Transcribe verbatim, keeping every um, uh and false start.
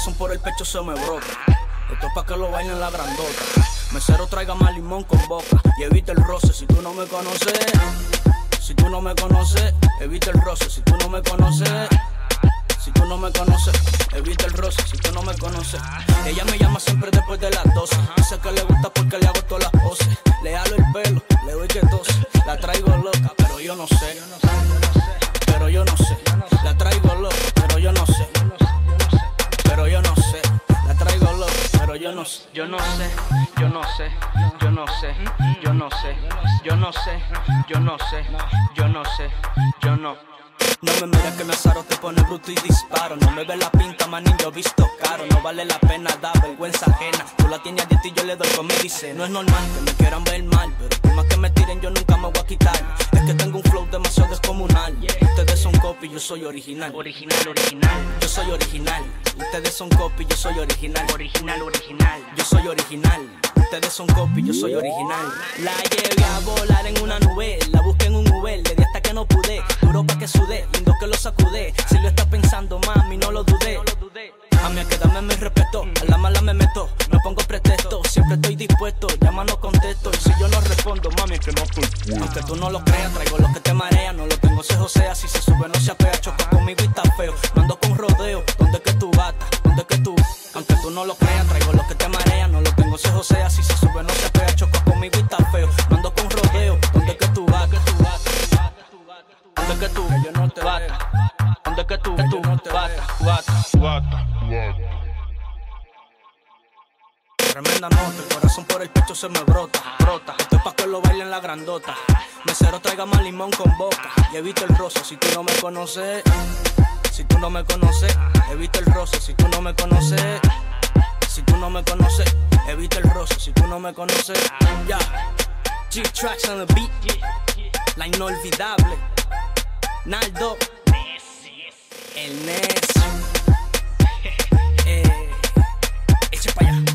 corazón por el pecho se me brota. Esto es pa' que lo bailen la grandota. Mesero, traiga más limón con boca y evita el roce si tú no me conoces. Si tú no me conoces, evita el roce. Si tú no me conoces, si tú no me conoces, evita el roce. Si tú no me conoces. Ella me llama siempre después de las doce. Dice que le gusta porque le hago todas las poses. Le halo el pelo, le doy que tose. La traigo loca, pero yo no sé. Pero yo no sé. La traigo loca, pero yo no sé. Pero yo no sé. La traigo loca, pero yo no sé. Yo no sé, yo no sé, yo no sé, yo no sé, yo no sé, yo no sé, yo no sé, yo no. No me mires que me azaro, te pone bruto y disparo. No me ve la pinta, manín, yo visto caro. No vale la pena, da vergüenza ajena. Tú la tienes a ti y yo le doy como me dice. No es normal que me quieran ver mal, pero por más que me tiren yo nunca me voy a quitar. Es que tengo un flow demasiado descomunal. Ustedes son copy, yo soy original. Original, original, Yo soy original. Ustedes son copy, yo soy original. original, original. Yo soy original. Ustedes son copy, yo soy original. La llevé a volar en una nube. La busqué en un Uber, le di hasta que no pude. Duro pa' que sudé, lindo que lo sacude. Si lo estás pensando, mami, no lo dudé. A mí a quedarme me respeto, a la mala me meto. No pongo pretexto, siempre estoy dispuesto. Llama, no contesto, y si yo no respondo, mami, es que no estoy puesto. Aunque tú no lo creas, traigo lo que te marea. No lo tengo, se josea, si se sube no se apea. Choca conmigo y está feo, no ando con rodeo. ¿Dónde que tú bata? ¿Dónde que tú? Aunque tú no lo creas, traigo lo que te marea. No lo tengo, se josea, si se sube no se apea. Choca conmigo y está feo, no ando con rodeo. ¿Dónde que tú bata? ¿Dónde que tú? Yo no te bata. ¿Dónde que tú? Tú no te bata, bata, bata. Tremenda nota, el corazón por el pecho se me brota, brota. Esto es pa' que lo bailen la grandota. Mesero, traiga más limón con boca y evita el roce si tú no me conoces. Si tú no me conoces, evita el roce. Si tú no me conoces, si tú no me conoces, evita el roce. Si tú no me conoces, ya. G-Tracks on the beat, la inolvidable Naldo, el Nes. eh, Eche pa' allá.